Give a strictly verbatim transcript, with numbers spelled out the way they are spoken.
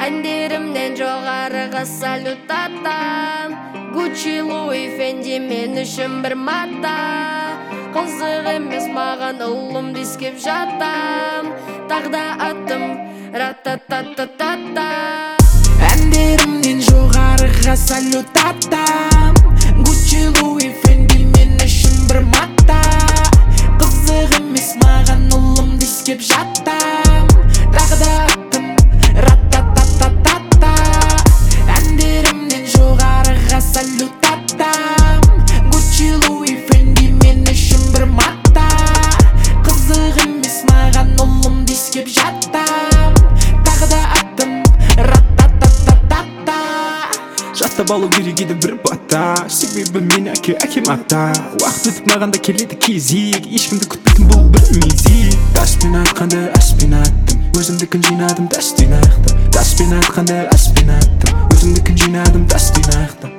Әндерімнен жоғарыға салют атам. Гуччи, Луи, Фенди мен үшін бір мата. Қызық емес маған ұлым дискеп жатам. Тағда атым рататататата. Әндерімнен жоғарыға салют атам. Гуччи, Луи, Фенди мен үшін бір мата. Қызық емес маған ұлым дискеп жатам. Тағда атым рататататата. Әндерімнен жоғарыға салют атам. Гуччи, Луи, Фенди мен үшін бір мата. Қызық емес маған ұлым дискеп жатам. Тағда атым рататататата. Жаттап алу керек еді бір бата, себебі мен әке әкем ата. Уақыт өтіп маған да келеді кезек, ешкімді күтпейтін бұл бір мезет. Таспен айтқанды аспен айттым, өзімдікін жинадым, дәстен айықтым. Таспен айтқанды аспен айттым, өзімдікін жинадым, дәстен айықтым.